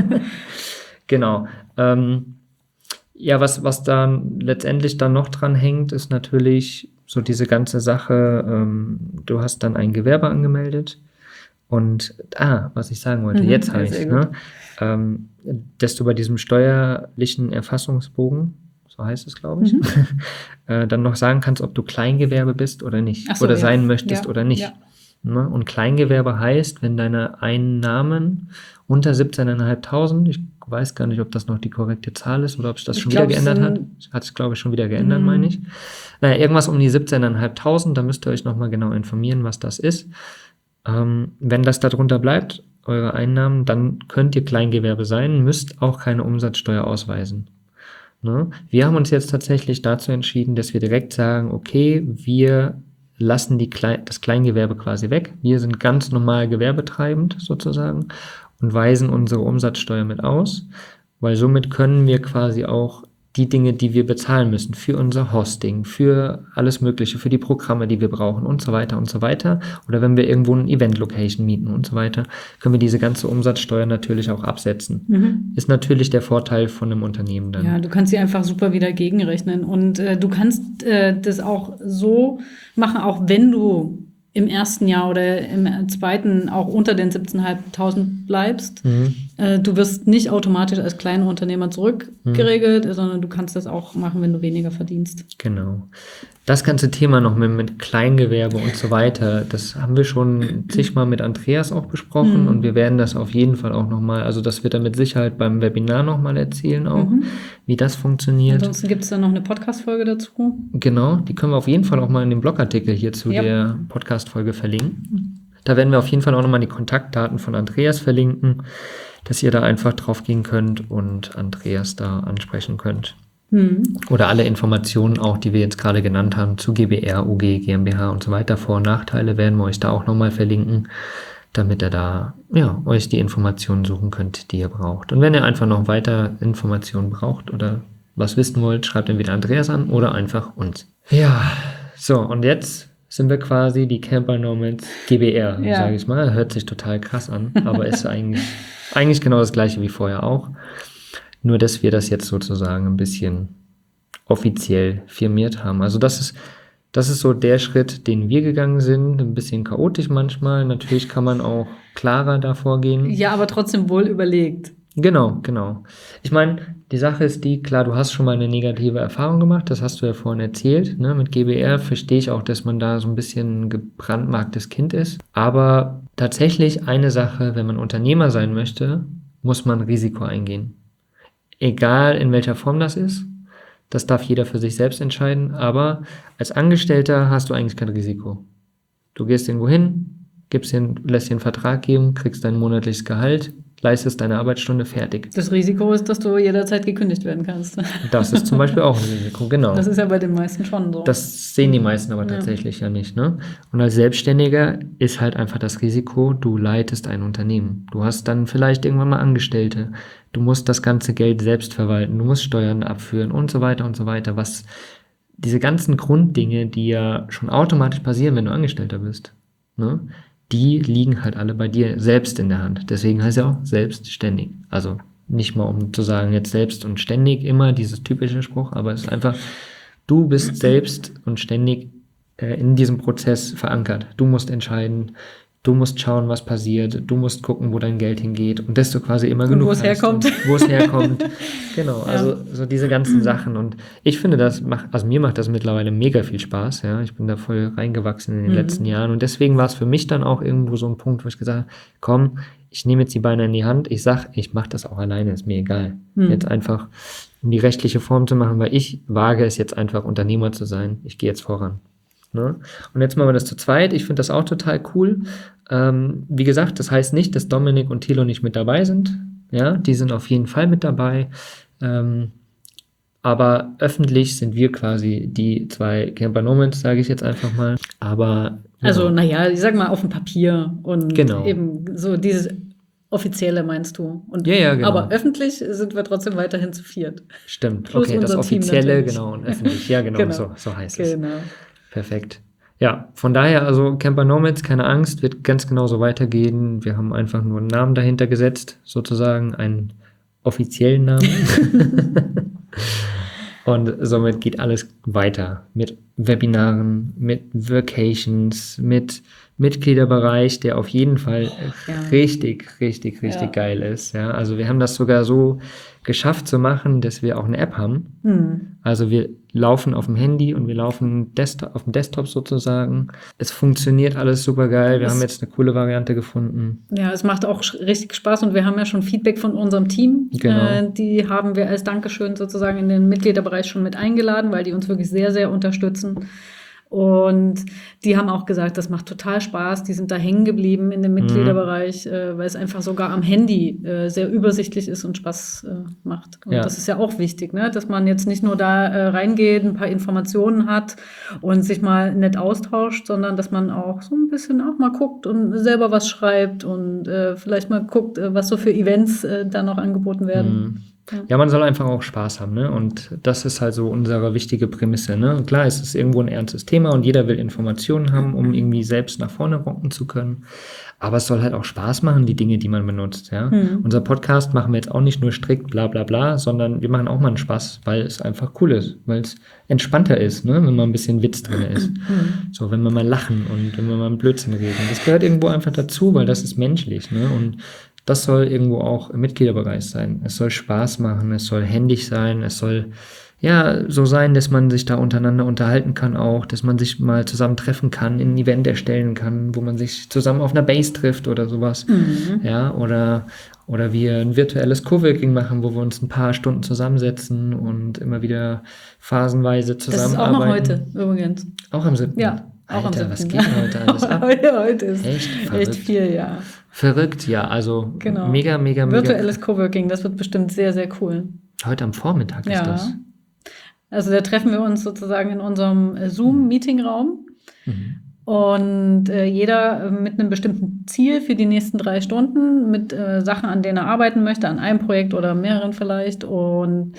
Genau. Ähm, ja, was, was da letztendlich dann noch dran hängt, ist natürlich so diese ganze Sache, ähm, du hast dann ein Gewerbe angemeldet und, ah, was ich sagen wollte, Mhm, jetzt ja, habe ich sehr es, gut. ne? Ähm, dass du bei diesem steuerlichen Erfassungsbogen, so heißt es, glaube ich, Mhm. äh, dann noch sagen kannst, ob du Kleingewerbe bist oder nicht. Ach so, oder ja. sein möchtest Ja, oder nicht. ja. Ne? Und Kleingewerbe heißt, wenn deine Einnahmen unter siebzehntausendfünfhundert, ich weiß gar nicht, ob das noch die korrekte Zahl ist oder ob es das Ich schon glaub, wieder es geändert hat. sind- Hat es, glaube ich, schon wieder geändert, Mhm. meine ich. Naja, irgendwas um die siebzehntausendfünfhundert, da müsst ihr euch nochmal genau informieren, was das ist. Ähm, wenn das darunter bleibt, eure Einnahmen, dann könnt ihr Kleingewerbe sein, müsst auch keine Umsatzsteuer ausweisen. Ne? Wir haben uns jetzt tatsächlich dazu entschieden, dass wir direkt sagen, okay, wir lassen die Klein- das Kleingewerbe quasi weg. Wir sind ganz normal gewerbetreibend sozusagen und weisen unsere Umsatzsteuer mit aus, weil somit können wir quasi auch die Dinge, die wir bezahlen müssen für unser Hosting, für alles Mögliche, für die Programme, die wir brauchen und so weiter und so weiter. Oder wenn wir irgendwo eine Event-Location mieten und so weiter, können wir diese ganze Umsatzsteuer natürlich auch absetzen. Mhm. Ist natürlich der Vorteil von einem Unternehmen dann. Ja, du kannst sie einfach super wieder gegenrechnen. Und äh, du kannst äh, das auch so machen, auch wenn du im ersten Jahr oder im zweiten auch unter den siebzehntausendfünfhundert bleibst. Mhm. Äh, du wirst nicht automatisch als kleiner Unternehmer zurückgeregelt, mhm. sondern du kannst das auch machen, wenn du weniger verdienst. Genau. Das ganze Thema noch mit, mit Kleingewerbe und so weiter, das haben wir schon zigmal mit Andreas auch besprochen, mhm. und wir werden das auf jeden Fall auch nochmal, also das wird er mit Sicherheit beim Webinar nochmal erzählen auch, mhm. wie das funktioniert. Ansonsten gibt es dann noch eine Podcast-Folge dazu. Genau, die können wir auf jeden Fall auch mal in dem Blogartikel hier zu ja. der Podcast-Folge verlinken. Da werden wir auf jeden Fall auch nochmal die Kontaktdaten von Andreas verlinken, dass ihr da einfach drauf gehen könnt und Andreas da ansprechen könnt. Hm. Oder alle Informationen auch, die wir jetzt gerade genannt haben, zu G B R, U G, GmbH und so weiter, Vor- und Nachteile, werden wir euch da auch nochmal verlinken, damit ihr da ja, euch die Informationen suchen könnt, die ihr braucht. Und wenn ihr einfach noch weiter Informationen braucht oder was wissen wollt, schreibt entweder Andreas an oder einfach uns. Ja, so, und jetzt sind wir quasi die Camper Nomads G b R, ja. sage ich mal. Hört sich total krass an, aber ist eigentlich, eigentlich genau das gleiche wie vorher auch. Nur, dass wir das jetzt sozusagen ein bisschen offiziell firmiert haben. Also das ist, das ist so der Schritt, den wir gegangen sind. Ein bisschen chaotisch manchmal. Natürlich kann man auch klarer da vorgehen. Ja, aber trotzdem wohl überlegt. Genau, genau. Ich meine, die Sache ist die, klar, du hast schon mal eine negative Erfahrung gemacht, das hast du ja vorhin erzählt, ne? Mit G B R verstehe ich auch, dass man da so ein bisschen ein gebrandmarktes Kind ist. Aber tatsächlich eine Sache, wenn man Unternehmer sein möchte, muss man Risiko eingehen. Egal in welcher Form das ist, das darf jeder für sich selbst entscheiden, aber als Angestellter hast du eigentlich kein Risiko. Du gehst irgendwo hin, gibst hin, lässt dir einen Vertrag geben, kriegst dein monatliches Gehalt, leistest deine Arbeitsstunde, fertig. Das Risiko ist, dass du jederzeit gekündigt werden kannst. Das ist zum Beispiel auch ein Risiko, genau. Das ist ja bei den meisten schon so. Das sehen die meisten aber tatsächlich ja, ja nicht, ne? Und als Selbstständiger ist halt einfach das Risiko, du leitest ein Unternehmen. Du hast dann vielleicht irgendwann mal Angestellte. Du musst das ganze Geld selbst verwalten. Du musst Steuern abführen und so weiter und so weiter. Was diese ganzen Grunddinge, die ja schon automatisch passieren, wenn du Angestellter bist, ne? Die liegen halt alle bei dir selbst in der Hand. Deswegen heißt ja auch selbstständig. Also nicht mal um zu sagen jetzt selbst und ständig immer dieses typische Spruch, aber es ist einfach, du bist selbst und ständig äh, in diesem Prozess verankert. Du musst entscheiden, du musst schauen, was passiert, du musst gucken, wo dein Geld hingeht und desto quasi immer genug wo es herkommt. Wo es herkommt. Genau, also ja. so diese ganzen Sachen. Und ich finde, das macht, also mir macht das mittlerweile mega viel Spaß. Ja, ich bin da voll reingewachsen in den mhm. letzten Jahren und deswegen war es für mich dann auch irgendwo so ein Punkt, wo ich gesagt habe, komm, ich nehme jetzt die Beine in die Hand, ich sag, ich mache das auch alleine, ist mir egal. Mhm. Jetzt einfach, um die rechtliche Form zu machen, weil ich wage es jetzt einfach, Unternehmer zu sein. Ich gehe jetzt voran. Ne? Und jetzt machen wir das zu zweit. Ich finde das auch total cool. Ähm, wie gesagt, das heißt nicht, dass Dominik und Thilo nicht mit dabei sind. Ja, die sind auf jeden Fall mit dabei. Ähm, aber öffentlich sind wir quasi die zwei Camper Nomads, sage ich jetzt einfach mal. Aber also, genau. naja, ich sag mal auf dem Papier und genau. eben so dieses Offizielle meinst du. Und, ja, ja, genau. Aber öffentlich sind wir trotzdem weiterhin zu viert. Stimmt, Plus okay, das Offizielle, genau, und öffentlich. Ja, genau, genau. So, so heißt genau. es. Perfekt. Ja, von daher, also Camper Nomads, keine Angst, wird ganz genauso weitergehen. Wir haben einfach nur einen Namen dahinter gesetzt, sozusagen einen offiziellen Namen. Und somit geht alles weiter mit Webinaren, mit Vacations, mit Mitgliederbereich, der auf jeden Fall Ja. richtig, richtig, richtig Ja. geil ist. Ja, also wir haben das sogar so geschafft zu machen, dass wir auch eine App haben. Hm. Also wir laufen auf dem Handy und wir laufen Desktop, auf dem Desktop sozusagen. Es funktioniert alles super geil. Wir Es- haben jetzt eine coole Variante gefunden. Ja, es macht auch sch- richtig Spaß und wir haben ja schon Feedback von unserem Team. Genau. Äh, die haben wir als Dankeschön sozusagen in den Mitgliederbereich schon mit eingeladen, weil die uns wirklich sehr, sehr unterstützen. Und die haben auch gesagt, das macht total Spaß. Die sind da hängen geblieben in dem Mitgliederbereich, äh, weil es einfach sogar am Handy äh, sehr übersichtlich ist und Spaß äh, macht. Und Ja. das ist ja auch wichtig, ne? Dass man jetzt nicht nur da äh, reingeht, ein paar Informationen hat und sich mal nett austauscht, sondern dass man auch so ein bisschen auch mal guckt und selber was schreibt und äh, vielleicht mal guckt, äh, was so für Events äh, da noch angeboten werden. Mhm. Ja, man soll einfach auch Spaß haben, ne? Und das ist halt so unsere wichtige Prämisse, ne? Klar, es ist irgendwo ein ernstes Thema und jeder will Informationen haben, um irgendwie selbst nach vorne rocken zu können. Aber es soll halt auch Spaß machen, die Dinge, die man benutzt, ja? Mhm. Unser Podcast machen wir jetzt auch nicht nur strikt bla bla bla, sondern wir machen auch mal einen Spaß, weil es einfach cool ist, weil es entspannter ist, ne? Wenn mal ein bisschen Witz drin ist. So, wenn wir mal lachen und wenn wir mal einen Blödsinn reden. Das gehört irgendwo einfach dazu, weil das ist menschlich, ne? Und das soll irgendwo auch im Mitgliederbereich sein. Es soll Spaß machen, es soll händig sein, es soll ja so sein, dass man sich da untereinander unterhalten kann auch, dass man sich mal zusammen treffen kann, ein Event erstellen kann, wo man sich zusammen auf einer Base trifft oder sowas. Mhm. Ja, oder, oder wir ein virtuelles Coworking machen, wo wir uns ein paar Stunden zusammensetzen und immer wieder phasenweise Das ist auch zusammenarbeiten. noch heute übrigens. Auch am siebten Ja, auch Alter, am was siebten geht denn heute alles ab? heute, heute ist Echt echt verrückt. viel, ja. Verrückt, ja, also Genau. mega, mega, mega. Virtuelles Coworking, das wird bestimmt sehr, sehr cool. Heute am Vormittag ist Ja. das. Also da treffen wir uns sozusagen in unserem äh, Zoom-Meetingraum Mhm. und äh, jeder äh, mit einem bestimmten Ziel für die nächsten drei Stunden, mit äh, Sachen, an denen er arbeiten möchte, an einem Projekt oder mehreren vielleicht. Und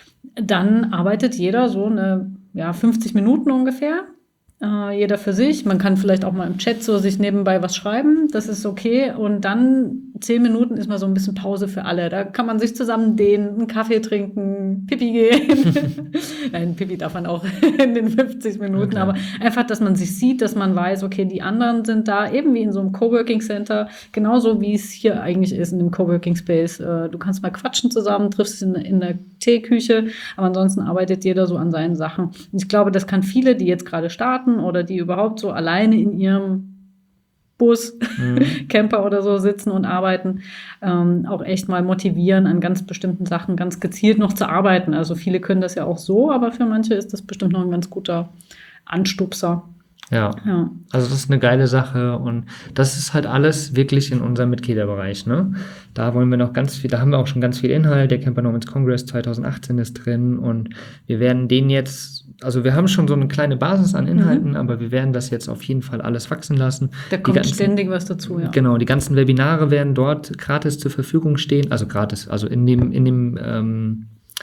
dann arbeitet jeder so eine, ja, fünfzig Minuten ungefähr. Äh, jeder für sich. Man kann vielleicht auch mal im Chat so sich nebenbei was schreiben. Das ist okay. Und dann zehn Minuten ist mal so ein bisschen Pause für alle. Da kann man sich zusammen dehnen, einen Kaffee trinken, Pipi gehen. Nein, Pipi darf man auch in den fünfzig Minuten. Okay. Aber einfach, dass man sich sieht, dass man weiß, okay, die anderen sind da, eben wie in so einem Coworking Center, genauso wie es hier eigentlich ist in dem Coworking Space. Äh, Du kannst mal quatschen zusammen, triffst in, in der Teeküche, aber ansonsten arbeitet jeder so an seinen Sachen. Und ich glaube, das kann viele, die jetzt gerade starten oder die überhaupt so alleine in ihrem Bus, Mhm. Camper oder so sitzen und arbeiten, ähm, auch echt mal motivieren, an ganz bestimmten Sachen ganz gezielt noch zu arbeiten. Also viele können das ja auch so, aber für manche ist das bestimmt noch ein ganz guter Anstupser. Ja, Ja. also das ist eine geile Sache und das ist halt alles wirklich in unserem Mitgliederbereich, ne? Da wollen wir noch ganz viel, da haben wir auch schon ganz viel Inhalt. Der Camper Nomads Congress zwanzig achtzehn ist drin und wir werden den jetzt, also wir haben schon so eine kleine Basis an Inhalten, aber wir werden das jetzt auf jeden Fall alles wachsen lassen. Da Die kommt ganzen- ständig was dazu, ja. Genau, die ganzen Webinare werden dort gratis zur Verfügung stehen, also gratis, also in dem, in dem ähm,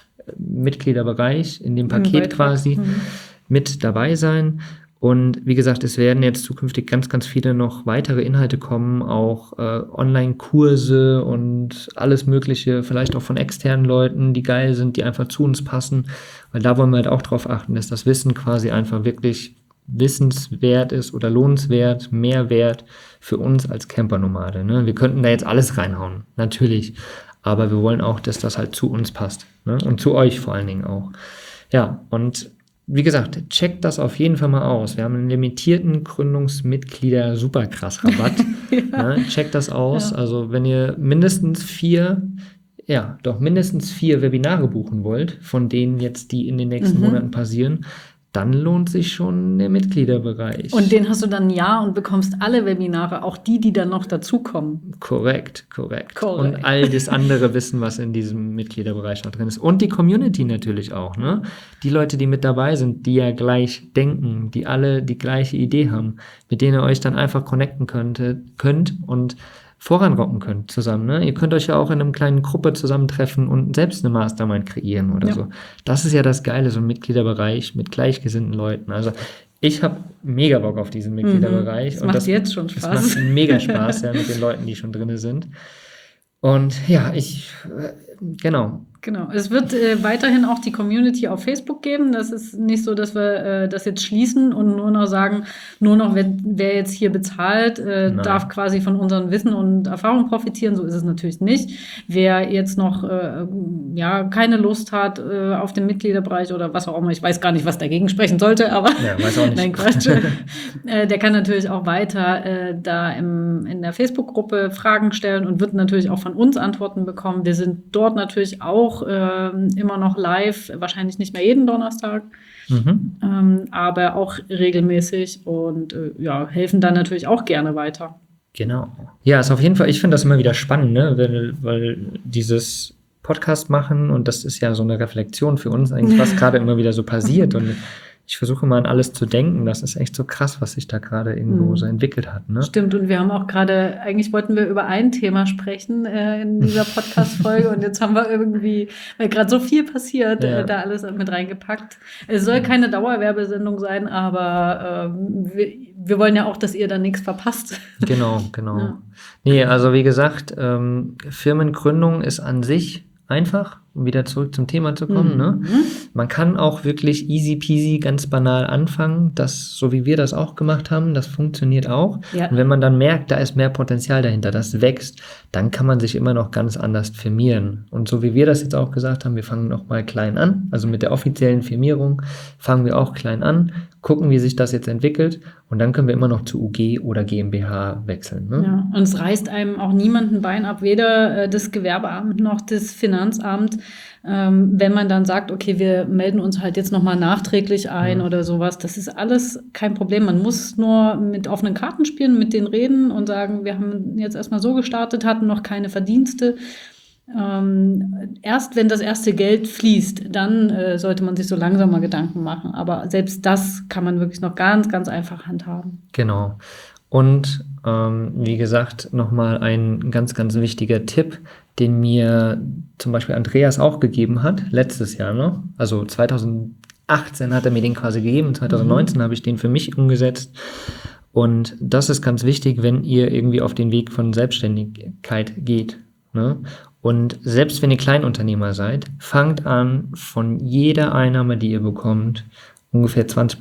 Mitgliederbereich, in dem Paket Beitrag. quasi Mhm. mit dabei sein. Und wie gesagt, es werden jetzt zukünftig ganz, ganz viele noch weitere Inhalte kommen, auch äh, Online-Kurse und alles Mögliche, vielleicht auch von externen Leuten, die geil sind, die einfach zu uns passen. Weil da wollen wir halt auch drauf achten, dass das Wissen quasi einfach wirklich wissenswert ist oder lohnenswert, Mehrwert für uns als Campernomade. Ne? Wir könnten da jetzt alles reinhauen, natürlich. Aber wir wollen auch, dass das halt zu uns passt. Ne? Und zu euch vor allen Dingen auch. Ja, und wie gesagt, checkt das auf jeden Fall mal aus. Wir haben einen limitierten Gründungsmitglieder superkrass Rabatt. Ja. Ne? Checkt das aus. Ja. Also wenn ihr mindestens vier, ja, doch mindestens vier Webinare buchen wollt, von denen jetzt die in den nächsten Mhm. Monaten passieren, dann lohnt sich schon der Mitgliederbereich. Und den hast du dann ein Jahr und bekommst alle Webinare, auch die, die dann noch dazukommen. Korrekt, korrekt. Korrekt. Und all das andere Wissen, was in diesem Mitgliederbereich noch drin ist. Und die Community natürlich auch, ne? Die Leute, die mit dabei sind, die ja gleich denken, die alle die gleiche Idee haben, mit denen ihr euch dann einfach connecten könnt, könnt und voranrocken könnt zusammen, ne? Ihr könnt euch ja auch in einer kleinen Gruppe zusammentreffen und selbst eine Mastermind kreieren oder Ja. so. Das ist ja das Geile, so ein Mitgliederbereich mit gleichgesinnten Leuten. Also ich habe mega Bock auf diesen Mitgliederbereich. Das und macht jetzt schon Spaß. Das macht mega Spaß, ja, mit den Leuten, die schon drin sind. Und ja, ich, äh, genau, Genau. Es wird äh, weiterhin auch die Community auf Facebook geben. Das ist nicht so, dass wir äh, das jetzt schließen und nur noch sagen, nur noch wer, wer jetzt hier bezahlt, äh, darf quasi von unserem Wissen und Erfahrung profitieren. So ist es natürlich nicht. Wer jetzt noch äh, ja keine Lust hat äh, auf den Mitgliederbereich oder was auch immer, ich weiß gar nicht, was dagegen sprechen sollte, aber ja, weiß auch nicht. Nein, Quatsch. äh, der kann natürlich auch weiter äh, da im, in der Facebook-Gruppe Fragen stellen und wird natürlich auch von uns Antworten bekommen. Wir sind dort natürlich auch äh, immer noch live, wahrscheinlich nicht mehr jeden Donnerstag, mhm. ähm, aber auch regelmäßig und äh, ja, helfen dann natürlich auch gerne weiter. Genau. Ja, ist auf jeden Fall, ich finde das immer wieder spannend, ne? weil, weil dieses Podcast machen und das ist ja so eine Reflexion für uns eigentlich, was gerade immer wieder so passiert und ich versuche mal an alles zu denken. Das ist echt so krass, was sich da gerade irgendwo mhm. so entwickelt hat. Ne? Stimmt, und wir haben auch gerade, eigentlich wollten wir über ein Thema sprechen äh, in dieser Podcast-Folge und jetzt haben wir irgendwie, weil gerade so viel passiert, ja. äh, da alles mit reingepackt. Es soll keine Dauerwerbesendung sein, aber äh, wir, wir wollen ja auch, dass ihr da nichts verpasst. Genau, genau. Ja. Nee, also wie gesagt, ähm, Firmengründung ist an sich einfach, um wieder zurück zum Thema zu kommen. Mhm. Ne? Man kann auch wirklich easy peasy, ganz banal anfangen. Das, so wie wir das auch gemacht haben, das funktioniert auch. Ja. Und wenn man dann merkt, da ist mehr Potenzial dahinter, das wächst, dann kann man sich immer noch ganz anders firmieren. Und so wie wir das jetzt auch gesagt haben, wir fangen noch mal klein an. Also mit der offiziellen Firmierung fangen wir auch klein an, gucken, wie sich das jetzt entwickelt. Und dann können wir immer noch zu U G oder GmbH wechseln. Ne? Ja, und es reißt einem auch niemand ein Bein ab, weder äh, das Gewerbeamt noch das Finanzamt. Ähm, wenn man dann sagt, okay, wir melden uns halt jetzt nochmal nachträglich ein mhm. oder sowas, das ist alles kein Problem. Man muss nur mit offenen Karten spielen, mit denen reden und sagen, wir haben jetzt erstmal so gestartet, hatten noch keine Verdienste. Ähm, erst wenn das erste Geld fließt, dann äh, sollte man sich so langsam mal Gedanken machen. Aber selbst das kann man wirklich noch ganz, ganz einfach handhaben. Genau. Und ähm, wie gesagt, nochmal ein ganz, ganz wichtiger Tipp, den mir zum Beispiel Andreas auch gegeben hat, letztes Jahr noch. Also zweitausendachtzehn hat er mir den quasi gegeben, zweitausendneunzehn mhm. habe ich den für mich umgesetzt. Und das ist ganz wichtig, wenn ihr irgendwie auf den Weg von Selbstständigkeit geht. Ne? Und selbst wenn ihr Kleinunternehmer seid, fangt an, von jeder Einnahme, die ihr bekommt, ungefähr zwanzig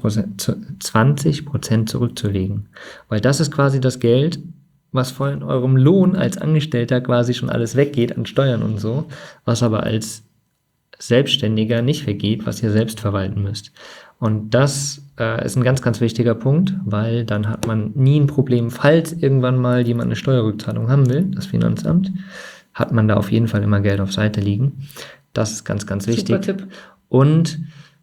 Prozent zurückzulegen. Weil das ist quasi das Geld, was von eurem Lohn als Angestellter quasi schon alles weggeht an Steuern und so, was aber als Selbstständiger nicht weggeht, was ihr selbst verwalten müsst. Und das äh, ist ein ganz, ganz wichtiger Punkt, weil dann hat man nie ein Problem, falls irgendwann mal jemand eine Steuerrückzahlung haben will, das Finanzamt, hat man da auf jeden Fall immer Geld auf Seite liegen. Das ist ganz, ganz wichtig. Super Tipp. Und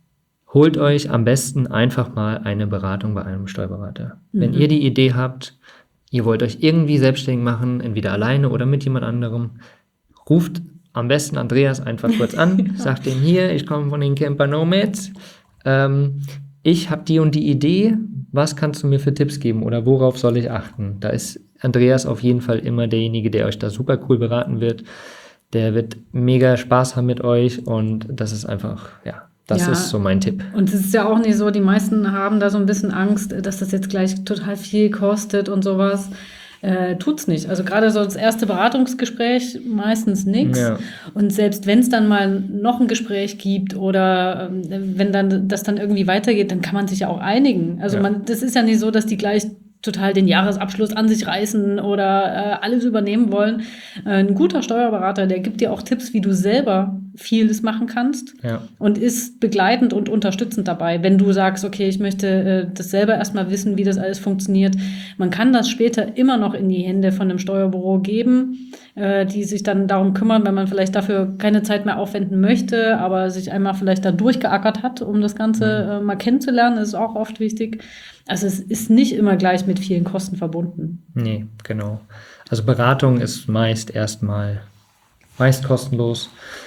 holt euch am besten einfach mal eine Beratung bei einem Steuerberater. Mhm. Wenn ihr die Idee habt, ihr wollt euch irgendwie selbstständig machen, entweder alleine oder mit jemand anderem, ruft am besten Andreas einfach kurz an, ja. sagt ihm hier, ich komme von den Camper Nomads, ähm, ich habe die und die Idee, was kannst du mir für Tipps geben oder worauf soll ich achten? Da ist Andreas auf jeden Fall immer derjenige, der euch da super cool beraten wird. Der wird mega Spaß haben mit euch und das ist einfach, ja, das ja, ist so mein Tipp. Und es ist ja auch nicht so, die meisten haben da so ein bisschen Angst, dass das jetzt gleich total viel kostet und sowas. Äh, tut's nicht. Also gerade so das erste Beratungsgespräch meistens nichts. Ja. Und selbst wenn es dann mal noch ein Gespräch gibt oder ähm, wenn dann das dann irgendwie weitergeht, dann kann man sich ja auch einigen. Also ja. man, das ist ja nicht so, dass die gleich total den Jahresabschluss an sich reißen oder äh, alles übernehmen wollen. Äh, ein guter Steuerberater, der gibt dir auch Tipps, wie du selber vieles machen kannst ja. und ist begleitend und unterstützend dabei, wenn du sagst, okay, ich möchte äh, das selber erstmal wissen, wie das alles funktioniert. Man kann das später immer noch in die Hände von einem Steuerbüro geben, äh, die sich dann darum kümmern, wenn man vielleicht dafür keine Zeit mehr aufwenden möchte, aber sich einmal vielleicht da durchgeackert hat, um das Ganze äh, mal kennenzulernen, ist auch oft wichtig. Also es ist nicht immer gleich mit vielen Kosten verbunden. Nee, genau. Also Beratung ist meist erstmal meist kostenlos.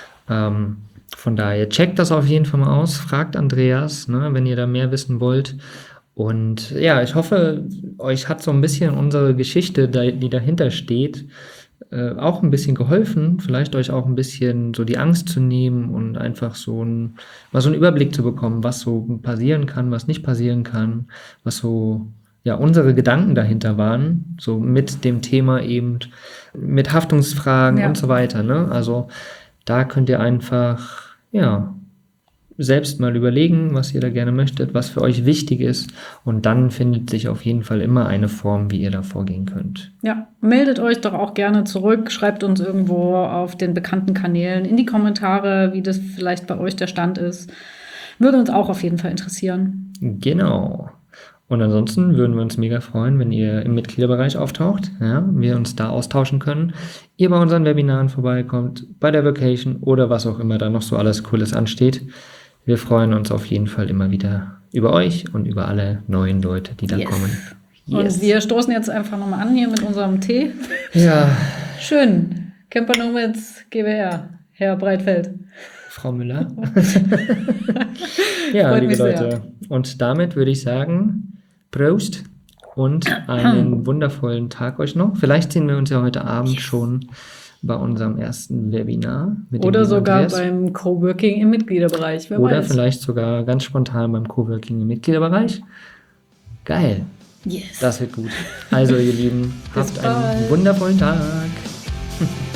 Ähm, von daher checkt das auf jeden Fall mal aus. Fragt Andreas, ne, wenn ihr da mehr wissen wollt. Und ja, ich hoffe, euch hat so ein bisschen unsere Geschichte, die dahinter steht, äh, auch ein bisschen geholfen. Vielleicht euch auch ein bisschen so die Angst zu nehmen und einfach so ein, mal so einen Überblick zu bekommen, was so passieren kann, was nicht passieren kann, was so ja unsere Gedanken dahinter waren, so mit dem Thema eben mit Haftungsfragen ja. und so weiter. Ne? Also Da könnt ihr einfach, ja, selbst mal überlegen, was ihr da gerne möchtet, was für euch wichtig ist. Und dann findet sich auf jeden Fall immer eine Form, wie ihr da vorgehen könnt. Ja, meldet euch doch auch gerne zurück, schreibt uns irgendwo auf den bekannten Kanälen in die Kommentare, wie das vielleicht bei euch der Stand ist. Würde uns auch auf jeden Fall interessieren. Genau. Und ansonsten würden wir uns mega freuen, wenn ihr im Mitgliederbereich auftaucht, ja, wir uns da austauschen können, ihr bei unseren Webinaren vorbeikommt, bei der Vacation oder was auch immer da noch so alles Cooles ansteht. Wir freuen uns auf jeden Fall immer wieder über euch und über alle neuen Leute, die da Yes. kommen. Und wir stoßen jetzt einfach nochmal an hier mit unserem Tee. Ja, Schön. Camper Nomads G b R, Herr Breitfeld. Frau Müller. Ja, Freut liebe mich sehr. Leute. Und damit würde ich sagen, Prost und einen wundervollen Tag euch noch. Vielleicht sehen wir uns ja heute Abend schon bei unserem ersten Webinar. Mit dem Oder lieben sogar Andreas. beim Coworking im Mitgliederbereich. Wer Oder weiß. vielleicht sogar ganz spontan beim Coworking im Mitgliederbereich. Geil, Yes. das wird gut. Also ihr Lieben, Bis habt einen bald. wundervollen Tag.